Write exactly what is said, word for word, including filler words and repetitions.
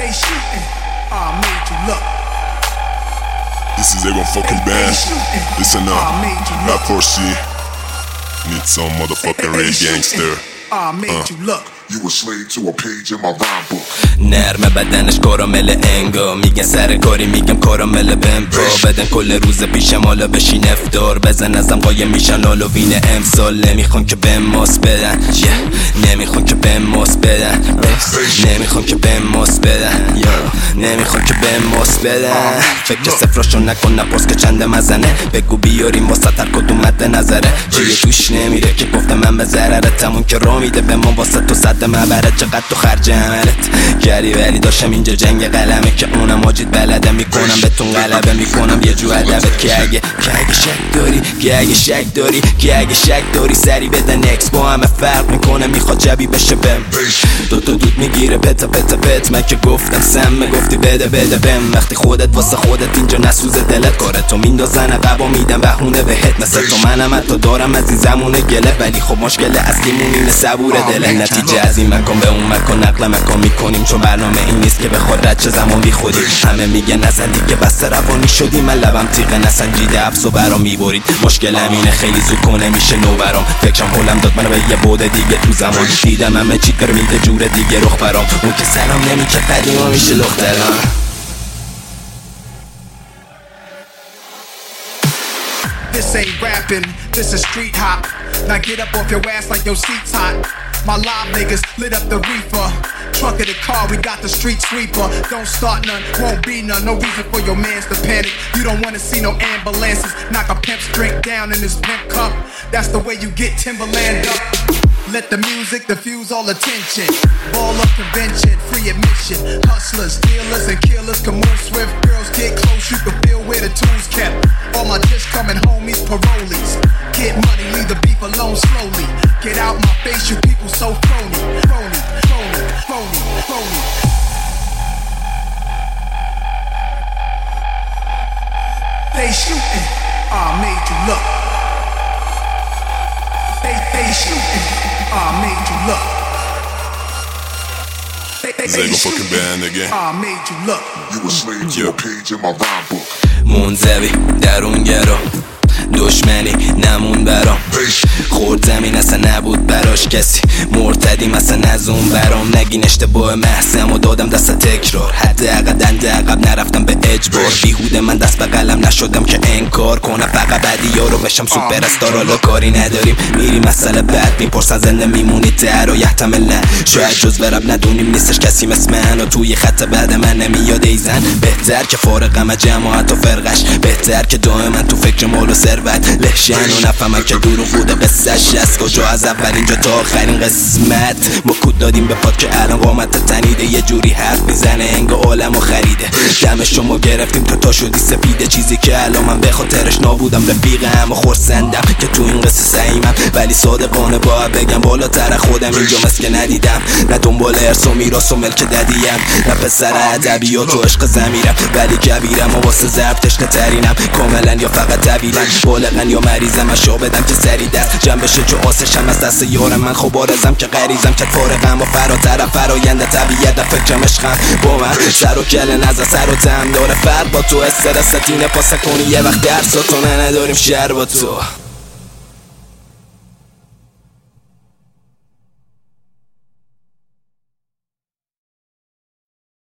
They shooting, I made you look. This is Egon fucking band. Listen up, rap for C. Need some motherfucking red gangster. I made you look. You a slave to a page in my rhyme book. نرمه بدنش کارامل انگا میگن سر کاری میگم کارامل بمپا بدن کل روز پیشم حالا بشین افتار بزن ازم قایم میشن هالووین امسال نمیخوان که بهم ماس بدن yeah. نمیخوان که بهم ماس بدن نمیخوان که بهم ماس بدن yeah. نمیخوان که بهم ماس بدن فکر صفراشو نکن نپرس که چنده مزنه بگو بیاریم واسه تر کدوم مد نظره چیه توش نمیره که گفتم من به ضررت تمون که را میده به ما واسه تو صد مبرد چقدر تو خرج عملت گری ولی داشتم اینجا جنگ قلمه که اونم واجد بلده میکنم بهتون غلبه میکنم یه جو ادبت که اگه که اگه شک داری که اگه شک داری که اگه شک داری سری بدن اکس با همه فرق میکنه میخواد جبی بشه بم دوتا دود میگیره پتا پتا پت من که گفتم سم گفتی بده بده بم وقتی خودت واسه خودت اینجا نسوزه دلت کارتو میندازن عقبا میدم بهونه بهت مثل تو منم حتی دارم از این زمونه گله ولی خب مشکل اصلیمون اینه صبور دل نتیجه از این مکان به اون مکان نقل مکان میکنیم چون برنامه این نیست که بخواد رد چه زمان بی خودی همه میگن نزن دیگه بس روانی شدی من لبم تیغه نسنجیده افسو برام میبرید مشکلم اینه خیلی زود کنه میشه نو برام فکرم حولم داد منو به یه بوده دیگه تو زمان دیدم همه چی داره میده جور دیگه رخ برام اون که سلام نمیشه قدیما میشه لخترام This ain't rapping, this is street hop. Now get up off your ass like your seat's hot. My live niggas lit up the reefer. Trunk of the car, we got the street sweeper. Don't start none, won't be none. No reason for your mans to panic. You don't wanna see no ambulances. Knock a pimp's drink down in his pimp cup. That's the way you get Timberland up. Let the music diffuse all attention. Ball up convention, free admission. Hustlers, stealers, and killers come on swift. Girls get close, you can feel where the tools kept. All my just coming homies, parolees. Get money, leave the beef alone slowly. Get out my face, you people so phony. Phony, phony, phony, phony. They shooting, I made you look. They, they shooting, I made you look. They, they, they fucking band again. I made you look. You a slave to a page in my rhyme book. منزوی درونگرا دشمنی نمون برام خورد زمین اصلا نبود براش کسی مرتدیم اصلا از اون برام نگین اشتباه محسم و دادم دست تکرار حد عقب دنده عقب نرفتم به اجبار بیهوده من دست به قلم نشدم که انکار کنم فقط بعدی یارو بشم سوپر استار حالا کاری نداریم میریم مسئله بعد میپرسن زنده میمونی در و یحتمل نه شاید جز برب ندونیم نیستش کسی مثل من و توی خط بعد من نمیاد ایزن بهتر که فارقم از جماعت و فرقش بهتر که دائما تو فکر مال و ثروت لحشن و نفهمم که دروغ بوده قصهش از کجا از اول اینجا تا آخرین قسمت ما کود دادیم به پاد که الان قامت تنیده یه جوری حرف میزنه انگا عالمو خریده دم شما گرفتیم تو تا شدی سپیده چیزی که الان من به خاطرش نابودم رفیقم و خورسندم که تو این قصه سعیمم ولی صادقانه باید بگم بالاتر خودم اینجا مثل که ندیدم نه دنبال ارث و میراث و ملک ددیم نه پسر ادبیات و عشق ضمیرم ولی کبیرم و واسه ضبط تشنه ترینم کاملا یا فقط طویلم بالغن یا مریضم اشا بدم که سری دست جمع بشه چو آسشم از دست یارم من خب آرزم که غریزم که فارغم و فراتر فراینده طبیعت فکرم عشقم با من سر و کله نزد سر و تم داره فرق با تو استرس تینه پاسه کنی یه وقت درساتو نداریم شهر با تو